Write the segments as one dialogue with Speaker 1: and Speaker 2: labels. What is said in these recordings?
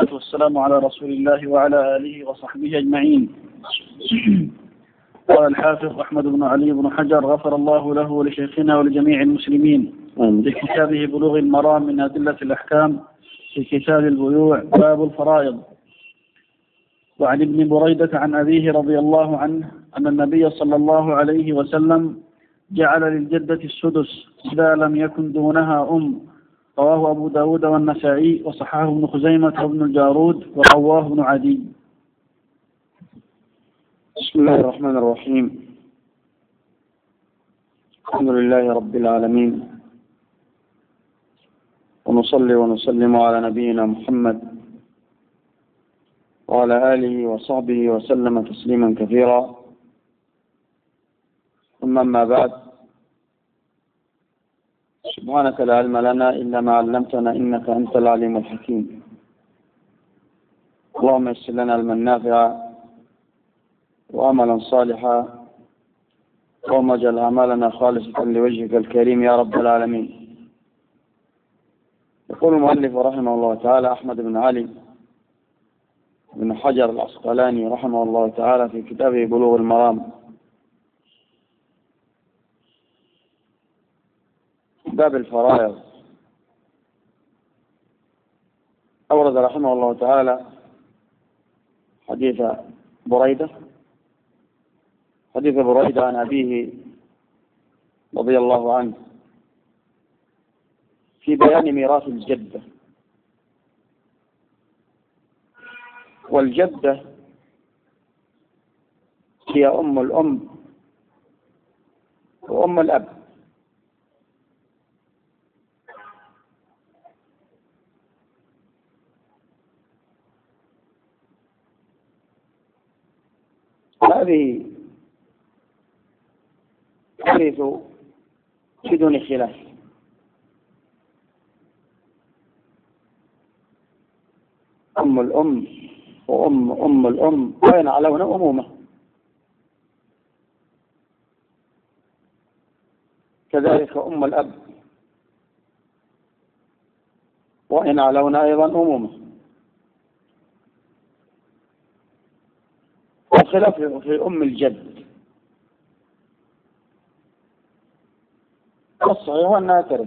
Speaker 1: والصلاة والسلام على رسول الله وعلى آله وصحبه أجمعين. قال الحافظ أحمد بن علي بن حجر غفر الله له ولشيخنا ولجميع المسلمين في كتابه بلوغ المرام من أدلة الأحكام في كتاب البيوع باب الفرائض. وعن ابن بريدة عن أبيه رضي الله عنه أن النبي صلى الله عليه وسلم جعل للجدة السدس إذا لم يكن دونها رواه أبو داود والنسائي وصححه ابن خزيمة وابن الجارود وقواه ابن عدي.
Speaker 2: بسم الله الرحمن الرحيم. الحمد لله رب العالمين، ونصلي ونسلم على نبينا محمد وعلى آله وصحبه وسلم تسليما كثيرا، ثم أما بعد. سبحانك لا علم لنا إلا ما علمتنا إنك أنت العليم الحكيم. اللهم يسر لنا علما نافعا وعملا صالحا، اللهم اجعل أعمالنا خالصة لوجهك الكريم يا رب العالمين. يقول المؤلف رحمه الله تعالى أحمد بن علي بن حجر العسقلاني رحمه الله تعالى في كتابه بلوغ المرام باب الفرائض، أورد رحمه الله تعالى حديث بريدة عن أبيه رضي الله عنه في بيان ميراث الجدة. والجدة هي أم الأم وأم الأب. هذه ترث بدون خلاف، أم الأم وأم الأم وينعلون أمومة، كذلك أم الأب وينعلون أيضا أمومة. والخلاف في أم الجد، والصحيح أنها ترث.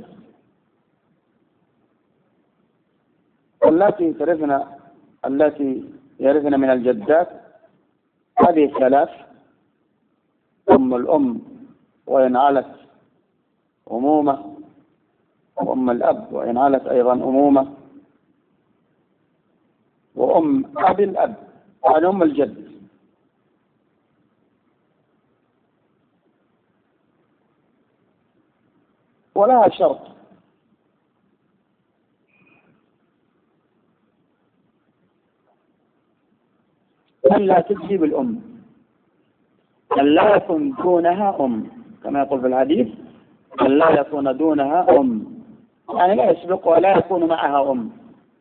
Speaker 2: التي يرثن من الجدات هذه الثلاث: أم الأم وإن علت أمومة، وأم الأب وإن علت أيضا أمومة، وأم أبي الأب عن أم الجد. ولها شرط: أن لا تجزي بالأم، أن لا يكون دونها أم، كما يقول في الحديث: أن لا يكون دونها أم، يعني لا يسبق ولا يكون معها أم،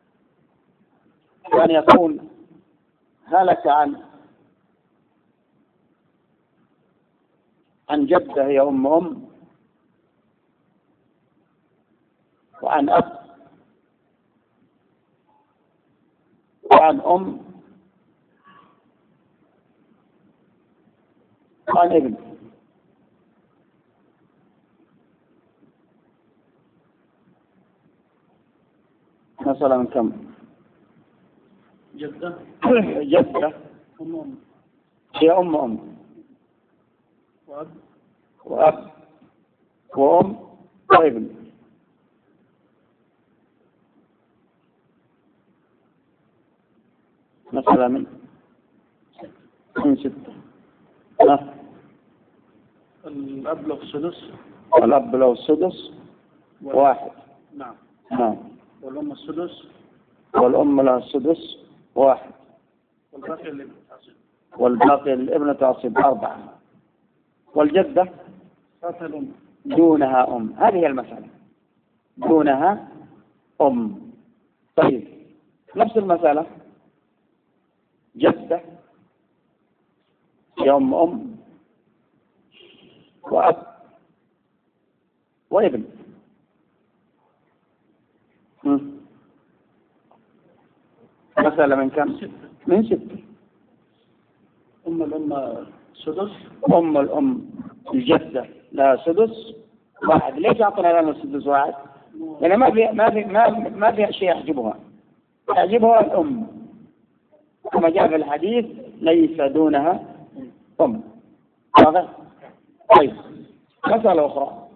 Speaker 2: يعني يكون هلك عن جدة هي أم، وعن أب، وعن أم، وعن ابن. مثلا كم؟
Speaker 1: جدة
Speaker 2: هي أم وأب وأم وابن. مثلا من 6.
Speaker 1: الأب له السدس.
Speaker 2: الأب له السدس 1.
Speaker 1: نعم.
Speaker 2: والأم
Speaker 1: السدس.
Speaker 2: والأم لها السدس 1. والباقي الابن تعصب 4. والجدة دونها أم، هذه هي المسألة، دونها أم. طيب، نفس المسألة: جدة هي أم وأب وابن. مسألة من كم؟ من 6.
Speaker 1: أم الأم سدس.
Speaker 2: أم الأم الجدة لا سدس واحد. ليش أعطنا لنا السدس واحد؟ لأن ما في شيء يعجبها الأم، كما جاء في الحديث ليس دونها أم. واضح؟ طيب، مسألة أخرى،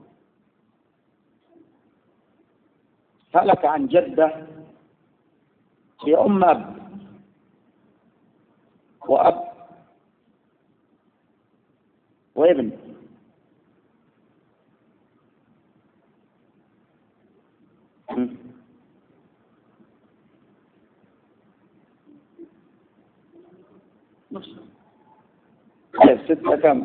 Speaker 2: هلك عن جدة هي أم أب وأب وابن. طيب 6 كم؟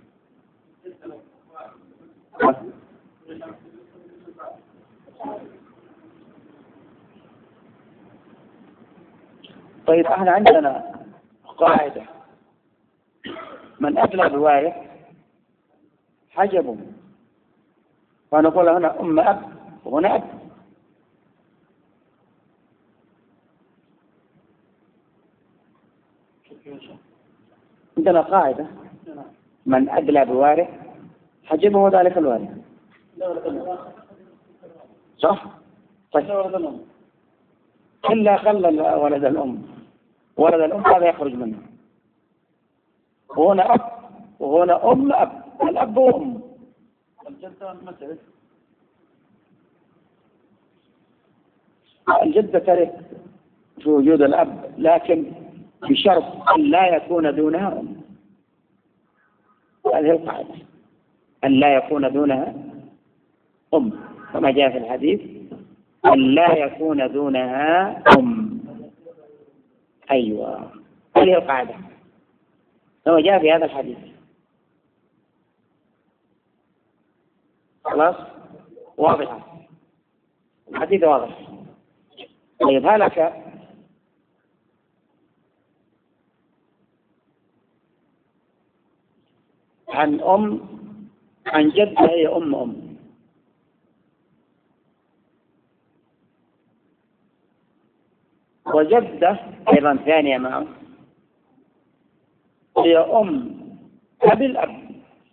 Speaker 2: طيب احنا عندنا قاعدة، من أدلى بوارث حجبه، فنقول هنا أم أب وهنا أب. عندنا قاعدة من أدلى بوارث حجبه ذلك الوارث، صح؟ طيب إلا خلى ولد الأم هذا يخرج منه، وهنا أب وهنا أم أب، الأب وأم. الجدة ترث في وجود الأب، لكن بشرط أن لا يكون دونها أم. هذه القاعدة، أن لا يكون دونها أم، كما جاء في الحديث أن لا يكون دونها أم. أيوة، هذه القاعدة كما جاء في هذا الحديث. خلاص، واضحة، الحديث واضح. طيب هلك عن جدة هي أم وجدة أيضا ثانية معه هي أم أبي الأب.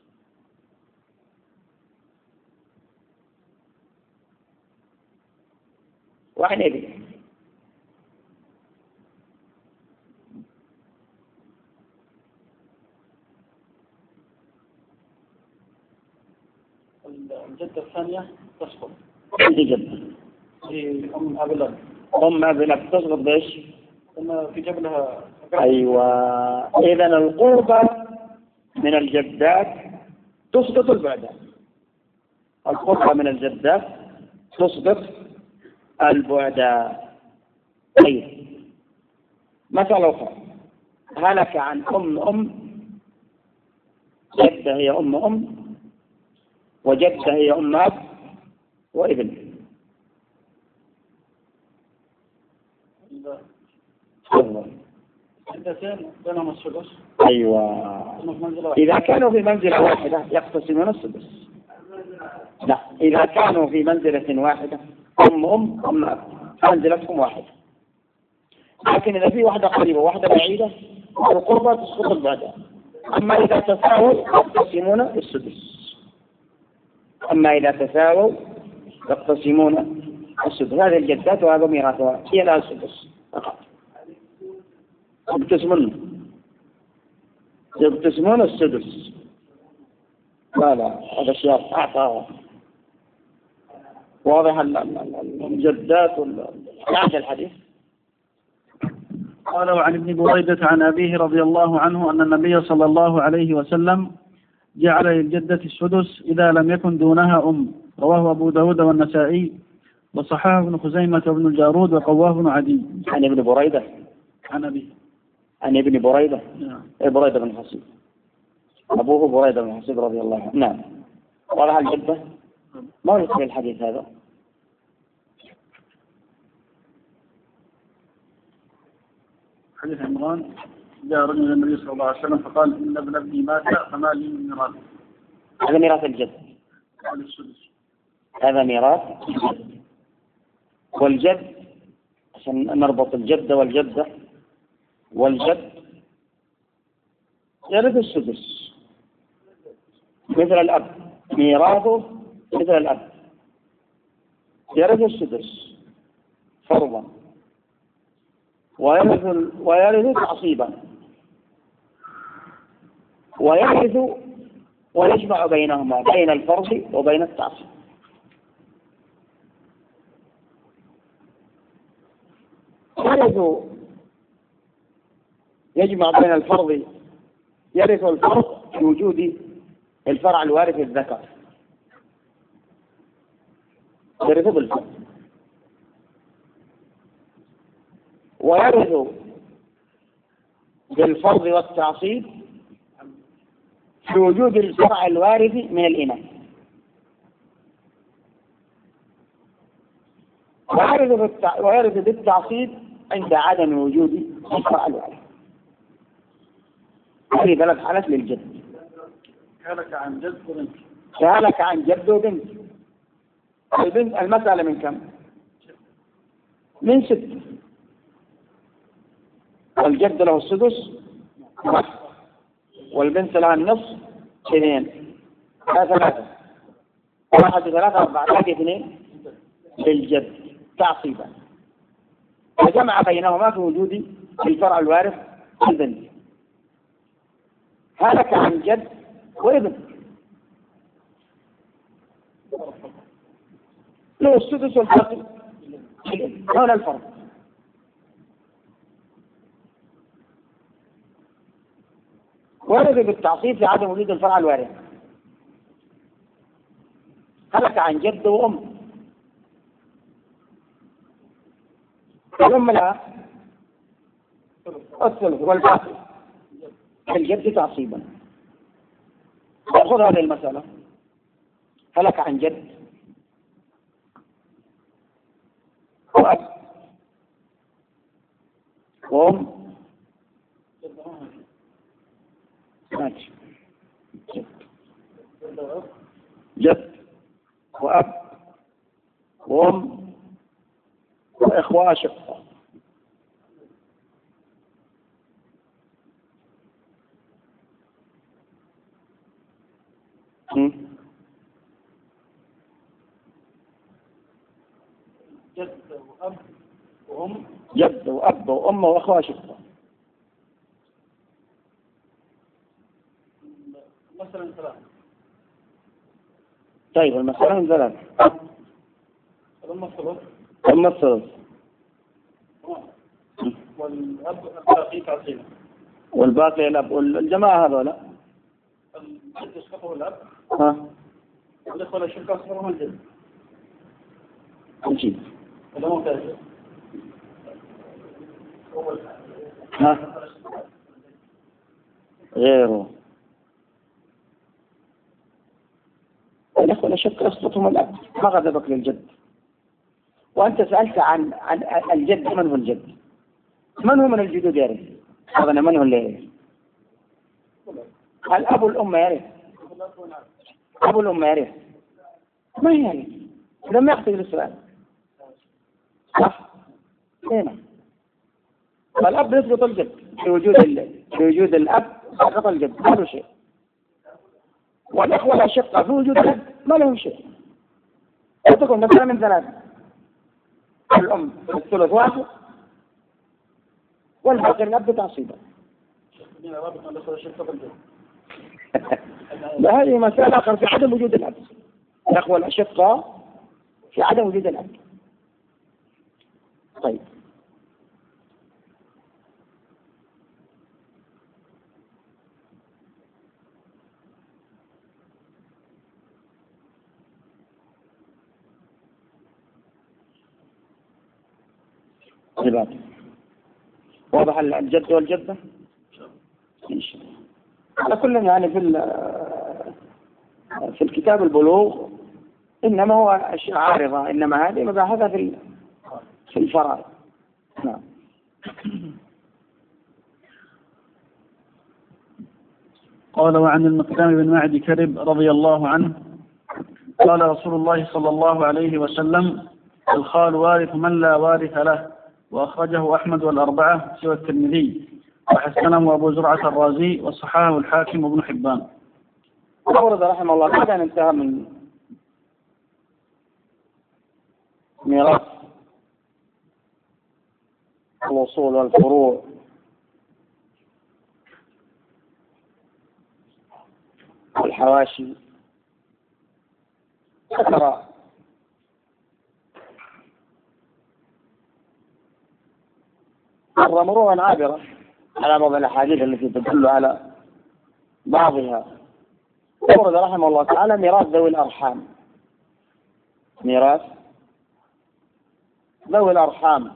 Speaker 2: وعن أبي
Speaker 1: الجدة الثانية تسقط.
Speaker 2: عندي جدة
Speaker 1: هي أم أبي الأب.
Speaker 2: أم أبي الأب تسقط بإيش؟
Speaker 1: في جبلها.
Speaker 2: أيوة، إذا القربة من الجدات تسقط البعدات. القربة من الجدات تسقط البعدات. طيب، مثلا أخرى، هلك عن أم جدة هي أم وجدة هي أم أب وابن.
Speaker 1: بينهم السدس.
Speaker 2: أيوة، إذا كانوا في منزلة واحدة يقتسمون السدس. لا، إذا كانوا في منزلة واحدة أم أب منزلتهم واحدة، لكن إذا في واحدة قريبة وواحدة بعيدة القربة تسقط البعدة. أما إذا تساووا يقتسمون السدس. هذه الجدات وهذا ميراثها، هي لها السدس فقط. يقتسمون السدس. لا هذا شيء أعطاه. واضح الجدات بعد الحديث.
Speaker 1: قال عن ابن بريدة عن أبيه رضي الله عنه أن النبي صلى الله عليه وسلم جعل للجدة السدس إذا لم يكن دونها أم. رواه أبو داود والنسائي وصححه ابن خزيمة وابن الجارود وقواه ابن عدي.
Speaker 2: عن ابن بريدة
Speaker 1: عن أبيه
Speaker 2: عن ابن بريدة.
Speaker 1: نعم.
Speaker 2: بريدة بن حصيب، أبوه بريدة بن حصيب رضي الله عنه. نعم. قال عن الجدة ما يذكر الحديث هذا.
Speaker 1: حديث عمران جاء رجل إلى النبي صلى الله عليه وسلم فقال إن ابن ابني مات فما لي من ميراث.
Speaker 2: هذا ميراث الجد.
Speaker 1: قال السدس.
Speaker 2: هذا ميراث الجد. والجد عشان نربط الجدة والجدة. والجد يرث السدس مثل الأب، ميراثه مثل الأب، يرث السدس فرضا، ويرث تعصيبا، ويرث ويجمع بينهما بين الفرض وبين التعصيب. يجمع بين الفرض، يرث الفرض في وجود الفرع الوارث الذكر، يرث بالفرض، ويرث بالفرض والتعصيب في وجود الفرع الوارث من الإناث، ويرث بالتعصيب عند عدم وجود الفرع الوارث. هذه 3 حالات للجد.
Speaker 1: هلك عن جد وبنت.
Speaker 2: هلك عن جد وبنت. البنت المسألة من كم؟ من 6. والجد له السدس 1، والبنت لها النصف 2، 3 1 3 4 باقي 2 للجد تعصيبا، فجمع بينهما في وجود الفرع الوارث البنت. هلك عن جد وابن له السدس والباقي هنا الفرق. ورد بالتعصيب في عدم وجود الفرع الوارث. هلك عن جد وأم، الأم لها الثلث والباقي الجد تعصيبا. خذ هذه المسألة. هلك عن جد وأب وأم ماشي، جد وأب وأم وإخوة أشقاء.
Speaker 1: جد وأب وأم.
Speaker 2: جد وأب وأم وأخوة أشقاء.
Speaker 1: مثلا 3.
Speaker 2: طيب المسألة من 3.
Speaker 1: الأم الثلث.
Speaker 2: أم الثلث.
Speaker 1: والأب الباقي تعصيبا.
Speaker 2: والباقي الأب. والجماعة هذولا
Speaker 1: الجد يسقطه الأب. والإخوة الأشقاء يسقطهم الجد.
Speaker 2: نجيب.
Speaker 1: هذا ممتاز.
Speaker 2: غيره. الأخوة الأشقاء يسقطهم الأب. ما غضبك للجد. وأنت سألت عن الجد. من هو الجد؟ من هو من الجدود يرث؟ هذا من هو اللي يرث؟ الأب والأم يرث. أب والأم يرث. ما يرث. لما يحتاج للسؤال. صح؟ هنا. فالأب يسقط الجد في وجود الأب سقط الجد ما له شيء. والأخوة الأشقاء في وجود الأب ما لهم شيء. تكون مثلا من 3. الأم الثلث 1 والباقي الأب تعصيبا. هذه مسألة آخر في عدم وجود الأب. الأخوة الأشقاء في عدم وجود الأب. طيب واضح الجد والجدة إن شاء الله. على كل يعني في الكتاب البلوغ إنما هو أشياء عارضة، إنما هذه مباحثها في الفرائض. نعم.
Speaker 1: قال وعن المقدام بن معدي كرب رضي الله عنه قال رسول الله صلى الله عليه وسلم: الخال وارث من لا وارث له، وأخرجه أحمد والأربعة سوى الترمذي، وحسنه أبو زرعة الرازي، وصححه الحاكم وابن حبان.
Speaker 2: أورد رحمه الله بعد أن انتهى من ميراث الأصول والفروع والحواشي، ذكر مرورا عابرا على بعض الأحاديث التي تدل على بعضها. أورد رحمه الله تعالى ميراث ذوي الأرحام. ميراث ذوي الأرحام،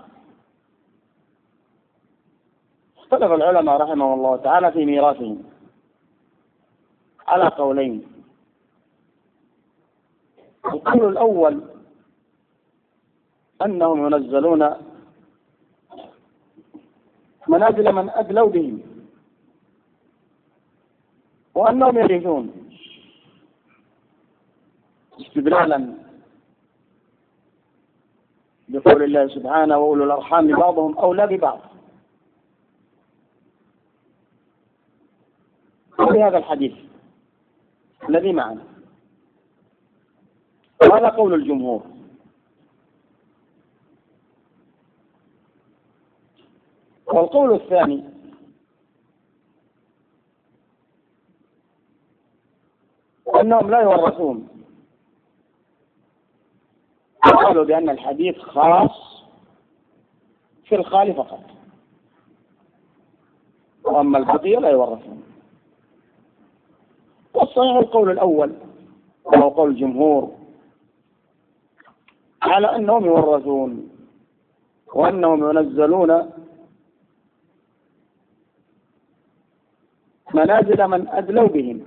Speaker 2: اختلف العلماء رحمه الله تعالى في ميراثهم على قولين. القول الأول أنهم ينزلون منازل من أدلوا بهم، وأنهم يرثون استدلالا بقول الله سبحانه وأولو الأرحام بعضهم أولى ببعض، وبهذا الحديث الذي معنا. وهذا قول الجمهور. والقول الثاني أنهم لا يورثون، قالوا بأن الحديث خاص في الخال فقط، وأما البقية لا يورثون. والصحيح القول الأول وهو قول الجمهور على أنهم يورثون، وأنهم ينزلون منازل من أدلوا بهم.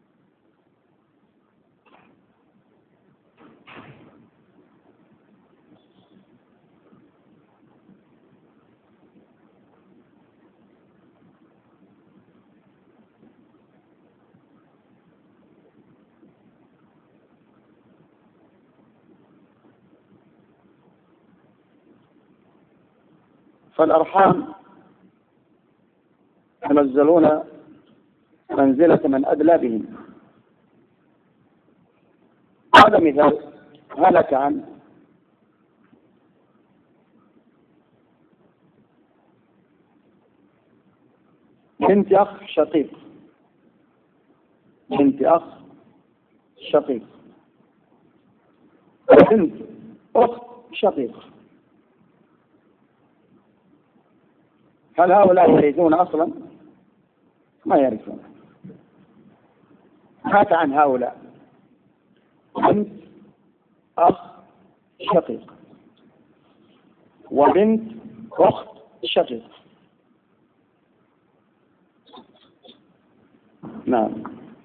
Speaker 2: فالأرحام ينزلون منزلة من أدلى بهم. هذا مثال هلك عن بنت أخ شقيق، بنت أخ شقيق، وبنت أخت شقيق. هل هؤلاء يرثون أصلا؟ ما يرثون. مات عن هؤلاء بنت أخ شقيق وبنت أخت شقيق. نعم.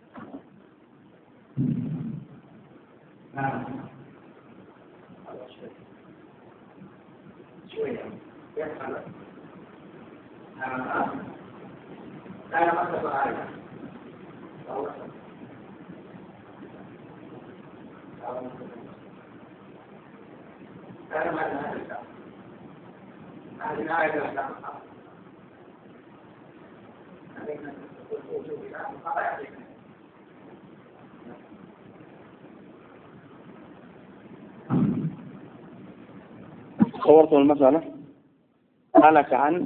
Speaker 2: صورت المسألة. هلك عن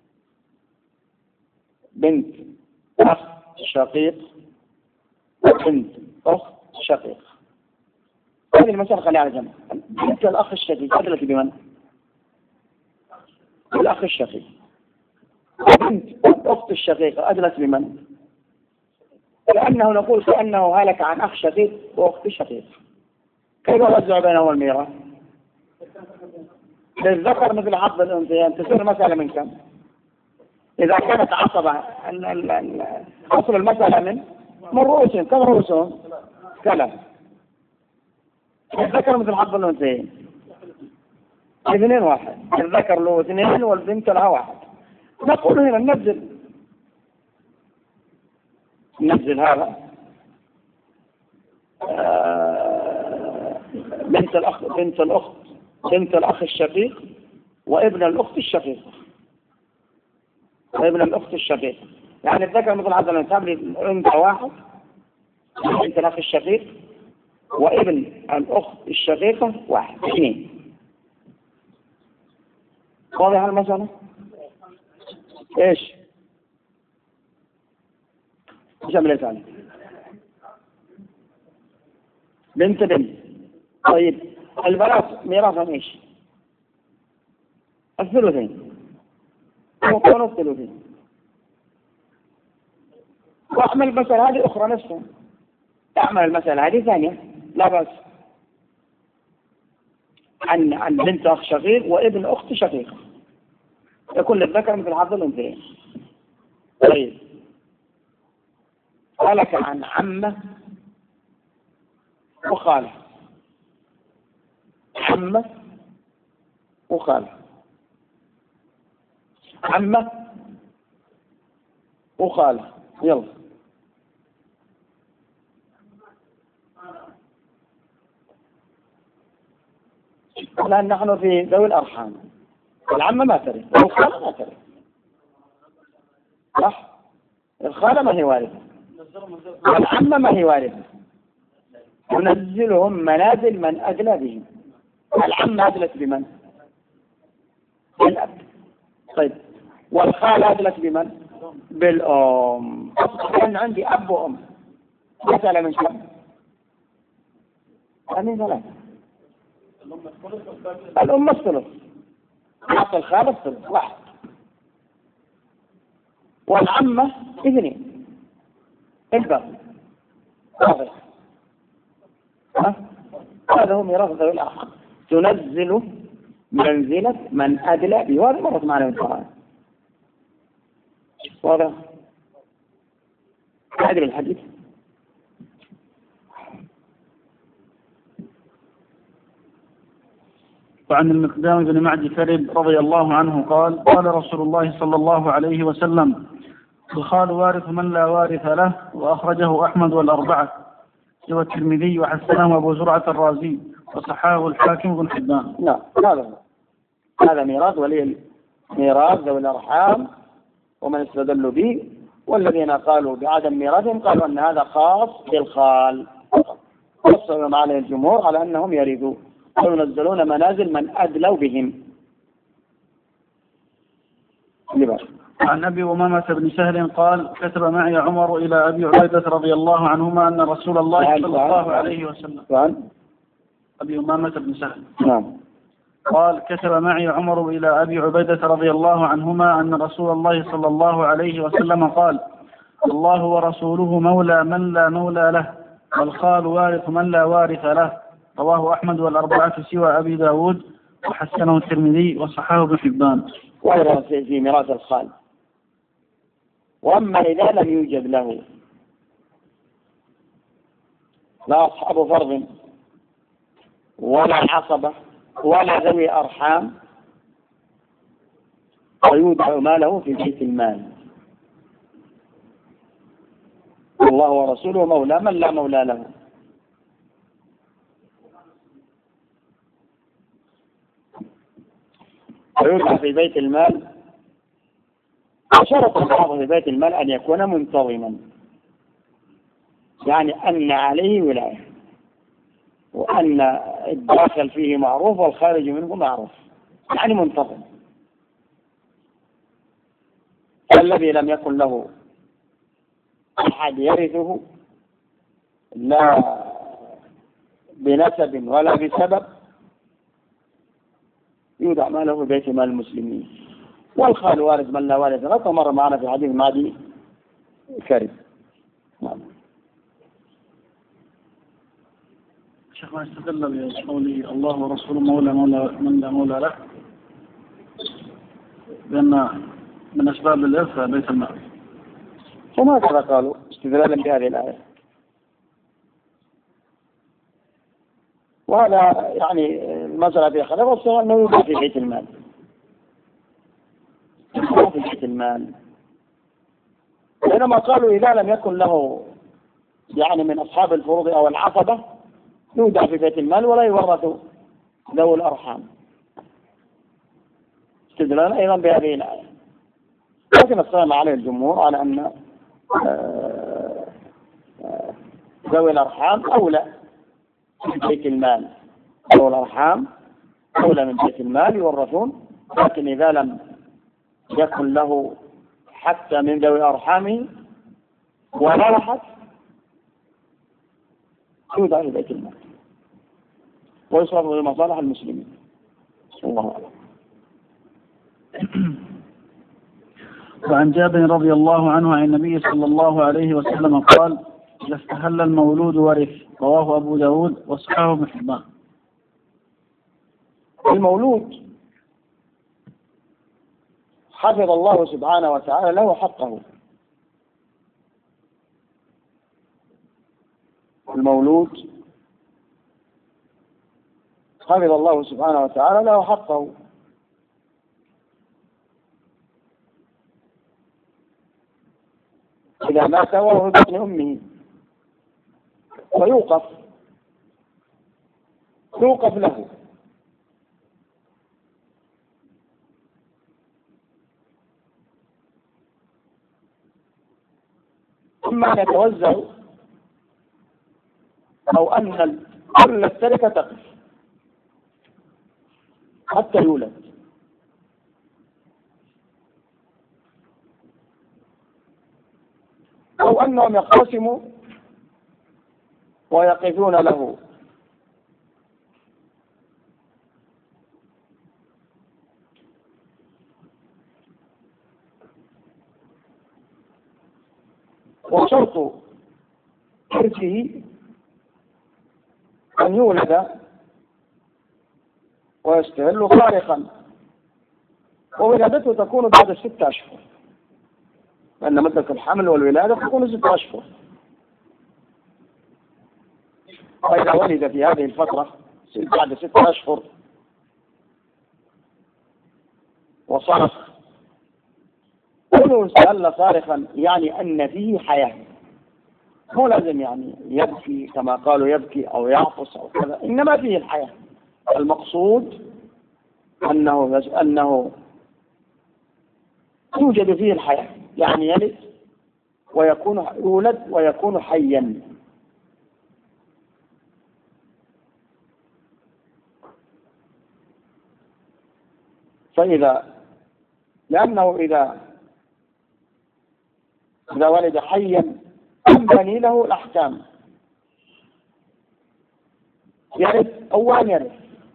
Speaker 2: بنت أخ شقيق وبنت أخت شقيق. هذه المسألة خليها على جنب. بنت الأخ الشقيق أدلت بمن؟ الأخ الشقيق. وبنت الأخت الشقيقة أدلت بمن؟ لأنه نقول كأنه هلك عن أخ شقيق وأخت شقيق. كيف نوزع بينهم الميراث؟ للذكر مثل حظ الأنثيين. تصير المسألة من كم؟ إذا كانت عصبة أصل المسألة من رؤوسهم. كم رؤوسهم؟ 3. الذكر مثل حظ الأنثيين 2-1. الذكر له 2 والبنت لها 1. نقول هنا ننزل هذا بنت الأخ الشقيق وابن الأخت الشقيقة. وابن الأخت الشقيقة يعني الذكر مثل هذا الإنسان لأنثى واحد، بنت الأخ الشقيق وابن الأخت الشقيقة واحد، اثنين. واضح المسألة؟ ايش؟ ايش عملت ثاني؟ بنت بنت. طيب البنات ميراثهم ايش؟ الثلثين. وكانوا الثلثين. واعمل المسألة هذه أخرى نفسها. تعمل المسألة هذه ثانية لا بأس. عن بنت أخ شقيق وابن أخت شقيقة، يكون للذكر مثل حظ الأنثيين. طيب قالك عن عمة وخالة. عمة وخالة. عمة وخالة. يلا الآن نحن في ذوي الأرحام. العمة ما ترث والخالة ما ترث، صح؟ الخالة ما هي وارثة والعمة ما هي وارثة. ننزلهم منازل من أدلى بهم. العمة أدلت بمن؟ بالأب. طيب والخالة أدلت بمن؟ بالأم. كان عندي أب وأم، مسألة من كم؟ من ثلاثة. الأم الثلث، حق الخالة الثلث واحد، والعمة اثنين، الباقي واضح. هذا هو ميراث ذوي الأرحام. تنزل منزلة من أدلى به. وهذا مرت معنا من القرآن. واضح؟ أدري الحديث.
Speaker 1: وعن المقدام بن معدي كرب رضي الله عنه قال قال رسول الله صلى الله عليه وسلم: الخال وارث من لا وارث له. وأخرجه أحمد والأربعة سوى الترمذي وحسنه أبو زرعة الرازي وصححه الحاكم بن حبان.
Speaker 2: لا هذا ميراث ولي ميراث ذوي الأرحام ومن استدلوا به. والذين قالوا بعدم ميراثهم قالوا أن هذا خاص بالخال. وصلوا عليه الجمهور على أنهم يرثوا وينزلون منازل من أدلوا بهم.
Speaker 1: عن أبي أمامة بن سهل قال: كتب معي عمر إلى أبي عبيدة رضي الله عنهما أن رسول الله صلى الله عليه وسلم. أبي أمامة بن سهل قال: كتب معي عمر إلى أبي عبيدة رضي الله عنهما أن رسول الله صلى الله عليه وسلم قال: الله ورسوله مولى من لا مولى له، والخال وارث من لا وارث له. رواه أحمد والأربعة سوى أبي داود وحسنه الترمذي وصححه ابن حبان.
Speaker 2: وهذا في ميراث الخال. وأما إذا لم يوجد له لا أصحاب فرض ولا عصبة ولا ذوي أرحام ويودع ماله في بيت المال. الله ورسوله مولى من لا مولى له. ويودع في بيت المال. وشرط الحفظ في بيت المال أن يكون منتظما، يعني أن عليه ولاية، وأن الداخل فيه معروف والخارج منه معروف، يعني منتظم. الذي لم يكن له أحد يرثه لا بنسب ولا بسبب يودع ماله في بيت مال المسلمين. والخال وارث من لا وارث له، مر معنا في حديث معدي كرب.
Speaker 1: شيخ ما استدل بقوله الله ورسوله مولى من لا مولى له لأن من أسباب الإرث بيت المال.
Speaker 2: وما كذا قالوا استدلالا بهذه الآية. وهذا يعني المسألة في خلاف والصواب أنه يوجد في بيت المال. في بيت المال. بينما قالوا إذا لم يكن له يعني من أصحاب الفروض أو العصبة يودع في بيت المال ولا يورث ذوي الأرحام. استدلالا أيضا بهذه الآية. لكن الصائم عليه الجمهور على أن ذوي الأرحام أولى من بيت المال، ذوي الأرحام أولى من بيت المال يورثون، لكن إذا لم يكن له حتى من ذوي أرحامه ولا أحد يودع في بيت المال ويصرف لمصالح المسلمين. الله أعلم.
Speaker 1: وعن جابر رضي الله عنه عن النبي صلى الله عليه وسلم قال: إذا استهل المولود ورث. رواه أبو داود وصححه ابن حبان.
Speaker 2: المولود حفظ الله سبحانه وتعالى له حقه. المولود حفظ الله سبحانه وتعالى له حقه، إذا مات وهو في بطن أمه ويوقف له، إما أن يتوزع أو أن كل التركة تقف حتى يولد، أو أنهم يقسموا ويقفون له. وشرط إرثه أن يولد ويستهل خارقا، وولادته تكون بعد 6 أشهر، لأن مدة الحمل والولادة تكون 6 أشهر. وإذا ولد في هذه الفترة بعد 6 أشهر وصرخ، كله استهل صارخا، يعني أن فيه حياة، مو لازم يعني يبكي كما قالوا يبكي أو يعطس أو كذا، إنما فيه الحياة. المقصود أنه توجد فيه الحياة، يعني يلد يولد ويكون حيا. لأنه إذا ولد حيا تنبني له الأحكام، يرث أولا يرث،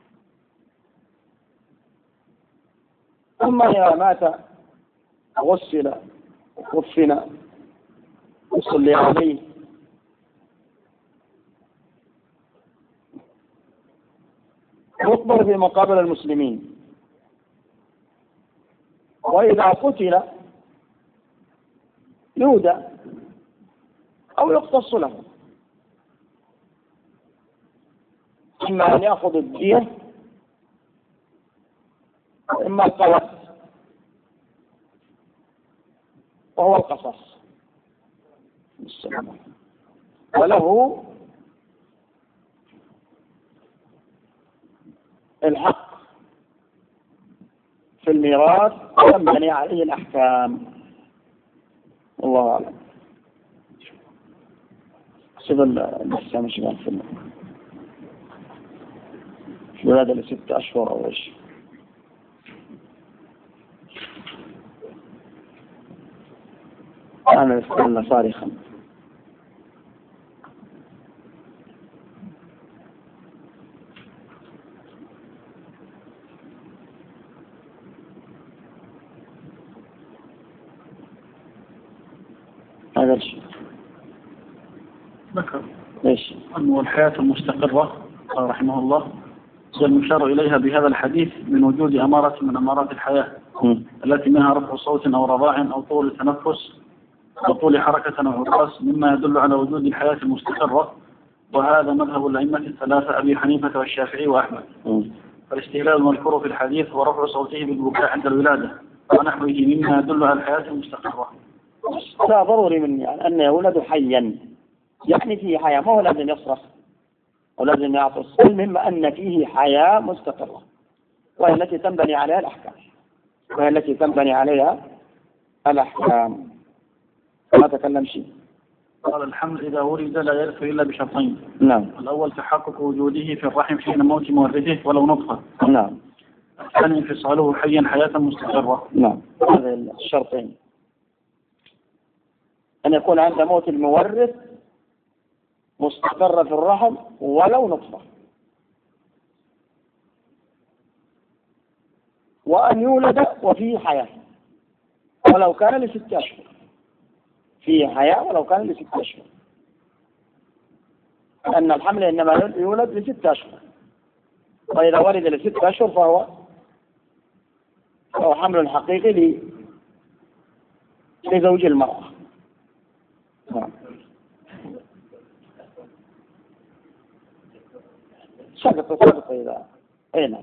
Speaker 2: ثم إذا مات غسل وكفن وصلي عليه يقبر في مقابر المسلمين. وإذا قتل يودع أو يقتص له، إما أن يأخذ الدية وإما القوت، وهو القصاص، وله الحق في الميراث وينبني عليه الأحكام. الله أعلم. سيب الإسلام الشمال في الولادة ل6 أشهر أو إيش. أنا استنى صارخا. هذا الشيء
Speaker 1: ذكر
Speaker 2: ليش؟
Speaker 1: أنه الحياة المستقرة قال رحمه الله المشار إليها بهذا الحديث من وجود أمارة من أمارات الحياة التي منها رفع صوت أو رضاع أو طول تنفس أو طول حركة أو عطاس، مما يدل على وجود الحياة المستقرة. وهذا مذهب الأئمة الثلاثة أبي حنيفة والشافعي وأحمد. فالاستهلال المذكور في الحديث هو رفع صوته بالبكاء عند الولادة ونحوه مما يدل على الحياة المستقرة.
Speaker 2: لا ضروري من يعني أن يولد حيا، يعني فيه حياة، ما هو لازم يصرخ أو لازم يعطس، المهم أن فيه حياة مستقرة وهي التي تنبني عليها الأحكام. وهي التي تنبني عليها الأحكام. ما تكلم شيء.
Speaker 1: قال الحمل إذا ولد لا يرث إلا بشرطين.
Speaker 2: نعم.
Speaker 1: الأول تحقق وجوده في الرحم حين موت مورثه ولو نطفة.
Speaker 2: نعم.
Speaker 1: الثاني انفصاله حيا حياة مستقرة.
Speaker 2: نعم. هذا الشرطين، أن يكون عند موت المورث مستقر في الرحم ولو نطفة، وأن يولد وفيه حياة ولو كان ل6 أشهر، فيه حياة ولو كان ل6 أشهر، لأن الحمل إنما يولد ل6 أشهر، وإذا ولد ل6 أشهر فهو حمل حقيقي لزوج المرأة. سقط إذا أين،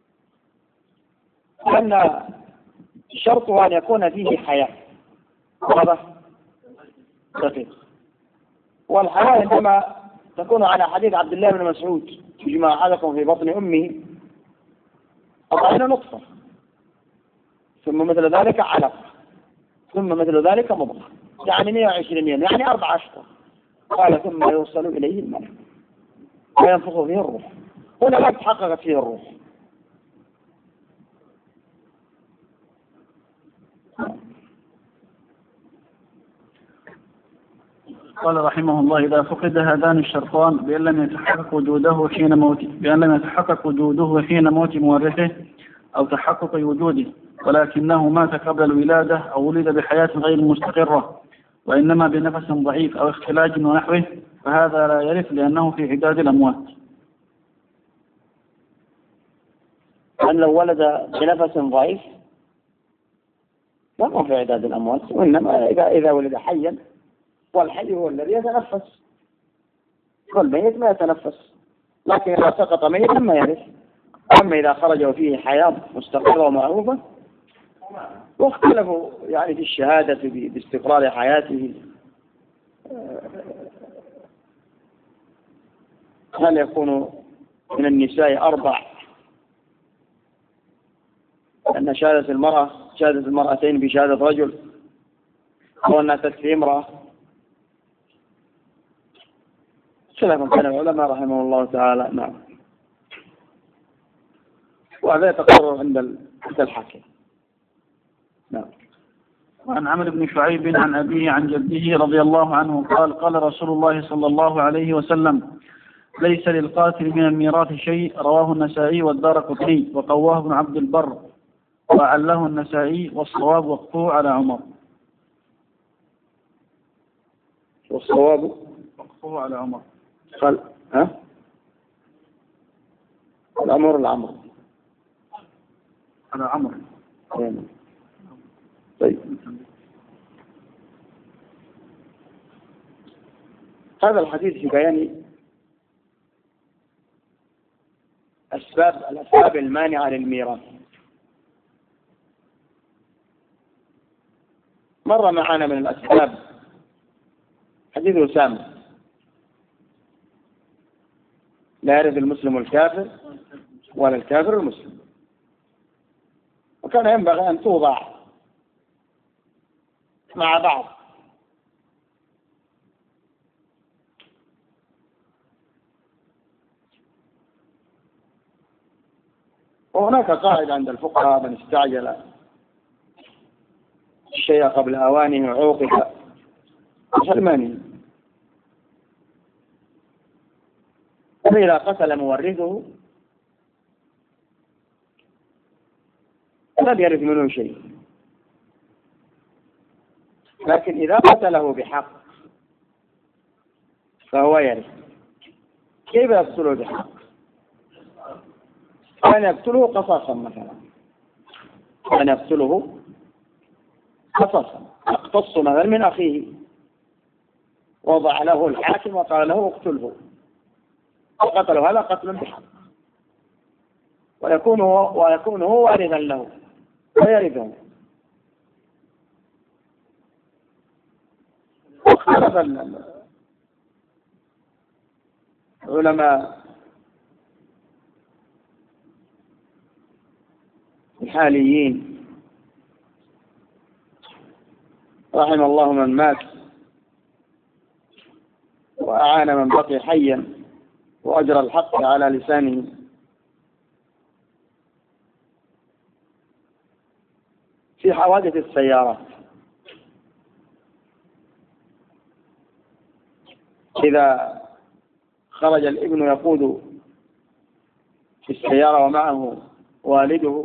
Speaker 2: لأن شرط أن يكون فيه حياة. هذا دقيق. والحياة عندما تكون على حديث عبد الله بن مسعود يجمع أحدكم في بطن أمه 40 نطفة، ثم مثل ذلك علقة، ثم مثل ذلك مضغة، يعني 120 يوم، يعني 4 أشهر. قال ثم يوصل إليه الملك وينفخ فيه الروح. هنا لا تحققت فيه الروح.
Speaker 1: قال رحمه الله إذا فقد هذان الشرطان بأن لم يتحقق وجوده حين موت مورثه أو تحقق وجوده ولكنه مات قبل الولادة أو ولد بحياة غير مستقرة وإنما بنفس ضعيف أو اختلاج ونحوه، فهذا لا يرث لأنه في عداد الأموات.
Speaker 2: أن لو ولد بنفس ضعيف لا هو في عداد الأموات، وإنما إذا ولد حيا، والحي هو الذي يتنفس، والميت ما يتنفس، لكن إذا سقط ميتا ما يرث. أما إذا خرج وفيه حياة مستقرة ومعروفة، واختلفوا يعني في الشهادة باستقرار حياته، هل يكون من النساء 4 أن شهادة المرأتين بشهادة رجل، أو أنها تكفي امرأة. خلاف بين العلماء رحمه الله تعالى. نعم. وهذا يتقرر عند الحاكم. نعم.
Speaker 1: وعن عمرو بن شعيب عن أبيه عن جده رضي الله عنه قال قال رسول الله صلى الله عليه وسلم ليس للقاتل من الميراث شيء، رواه النسائي والدارقطني وقواه ابن عبد البر وعله النسائي، والصواب وقفه على عمر.
Speaker 2: والصواب
Speaker 1: وقفه على عمر.
Speaker 2: قال الأمر العمر
Speaker 1: على عمر.
Speaker 2: طيب، هذا الحديث في بيان الأسباب المانعة للميراث. مر معنا من الأسباب حديث أسامة لا يرث المسلم الكافر ولا الكافر المسلم، وكان ينبغي أن توضع مع بعض. وهناك قاعدة عند الفقهاء: من استعجل الشيء قبل أوانه عوقب بحرمانه. فإذا قتل مورثه لم يرث منه شيء، لكن إذا قتله بحق فهو يرث. كيف يقتله بحق؟ أن يقتله قصاصا مثلا، أن يقتله قصاصا، يقتص مثلا من أخيه، وضع له الحاكم وقال له اقتله، وقتله، هذا قتل بحق، ويكون هو وارثا له ويرثه. واختلف العلماء الحاليين رحم الله من مات وأعان من بقي حيا وأجرى الحق على لسانه. في حوادث السيارات إذا خرج الابن يقود في السيارة ومعه والده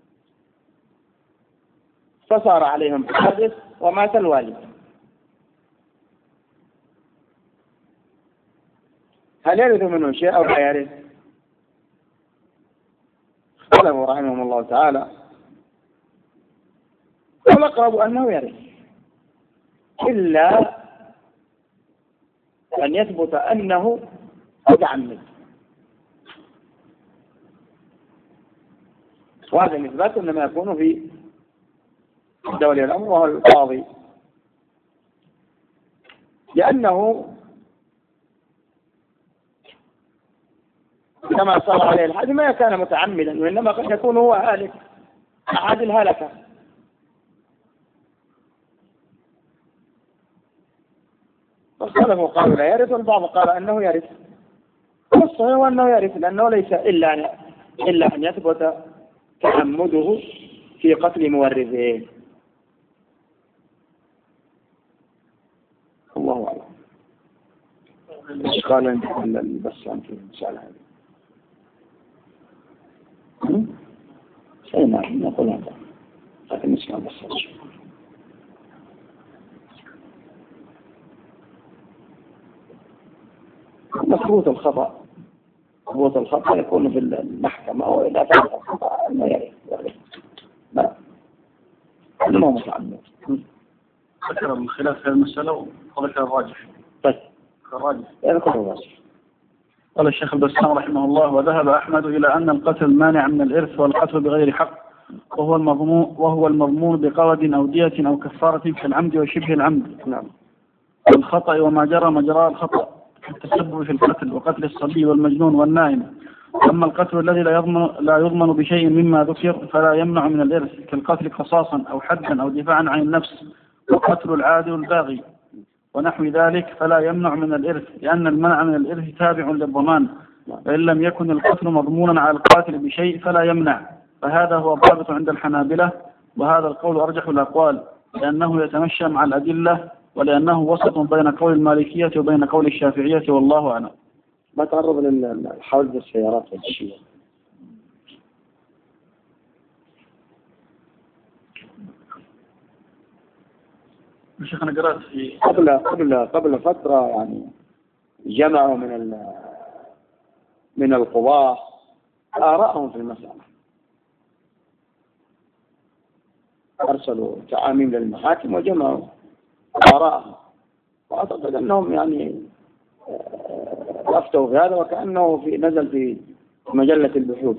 Speaker 2: فصار عليهم حادث ومات الوالد، هل يرث منه شيء أو لا يرث؟ اختلفوا رحمهم الله تعالى، والأقرب أنه يرث إلا أن يثبت أنه متعمد، وهذا الإثبات إنما يكون في ولي الأمر وهو القاضي، لأنه كما صار عليه الحد ما كان متعمدا، وإنما قد يكون هو هالك أحد الهلكة. فاختلفوا قالوا لا يرث، والبعض قال أنه يرث، والصحيح هو أنه يرث، لأنه ليس إلا أن يثبت تعمده في قتل مورثه. الله أعلم. ايش قال انت بس عن في المسألة هذه؟ اي نعم نقول هذا، لكن نسمع بس. ثبوت الخطأ يكون في المحكمة، وإذا فعل الخطأ ما يرث. لا، هذا ما متعمد.
Speaker 1: ذكر الخلاف في المسألة وذكر الراجح.
Speaker 2: طيب
Speaker 1: الراجح
Speaker 2: يذكر الراجح.
Speaker 1: قال الشيخ البسام رحمه الله: وذهب أحمد إلى أن القتل مانع من الإرث والقتل بغير حق، وهو المضمون بقود أو دية أو كفارة كالعمد وشبه العمد.
Speaker 2: نعم.
Speaker 1: والخطأ وما جرى مجرى الخطأ كالتسبب في القتل وقتل الصبي والمجنون والنائم. أما القتل الذي لا يضمن بشيء مما ذكر فلا يمنع من الإرث، كالقتل قصاصا أو حدا أو دفاعا عن النفس، وقتل العادل الباغي ونحو ذلك فلا يمنع من الإرث، لأن المنع من الإرث تابع للضمان، فإن لم يكن القتل مضمونا على القاتل بشيء فلا يمنع. فهذا هو الضابط عند الحنابلة، وهذا القول أرجح الأقوال، لأنه يتمشى مع الأدلة، ولأنه وسط بين قول المالكية وبين قول الشافعية، والله أعلم.
Speaker 2: ما تعرض للحوادث السيارات والشيء.
Speaker 1: الشيخ أنا قرأت في
Speaker 2: قبل فترة يعني جمعوا من القضاة آراءهم في المسألة، أرسلوا تعاميم للمحاكم وجمعوا آراءهم، وأعتقد أنهم يعني أفتوا في هذا، وكأنه نزل في مجلة البحوث.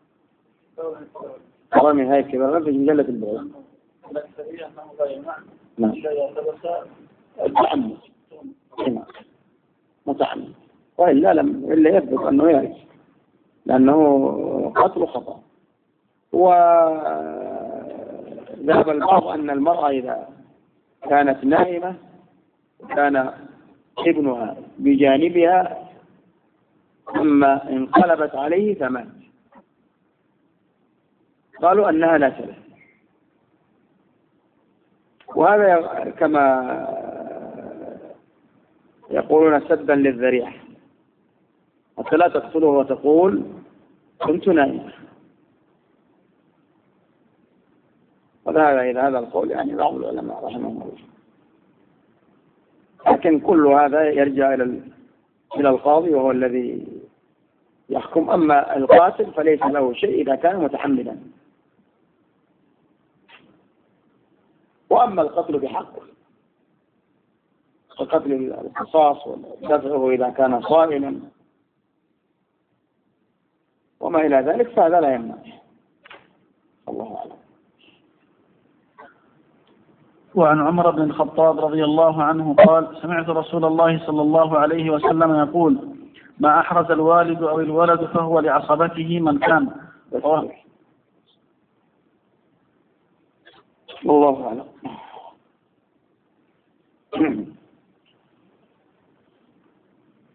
Speaker 2: رامي هاي كبيرة في مجلة البحوث. نعم. متعمد، وإلا يثبت أنه يعرف، لأنه قتل خطأ. وذهب البعض أن المرأة إذا كانت نائمة وكان ابنها بجانبها أما انقلبت عليه فمات، قالوا أنها لا ترث. وهذا كما يقولون سدا للذريعة، حتى لا تقتله وتقول كنت نائمة. وذهب إلى هذا القول يعني بعض العلماء رحمهم الله، لكن كل هذا يرجع إلى القاضي وهو الذي يحكم. أما القاتل فليس له شيء إذا كان متحملا. وأما القتل بحق كقتل القصاص ودفعه إذا كان صائلا وما إلى ذلك فهذا لا يمنع. الله أعلم.
Speaker 1: وعن عمر بن الخطاب رضي الله عنه قال: سمعت رسول الله صلى الله عليه وسلم يقول: ما أحرز الوالد أو الولد فهو لعصبته من كان.
Speaker 2: الله أعلم.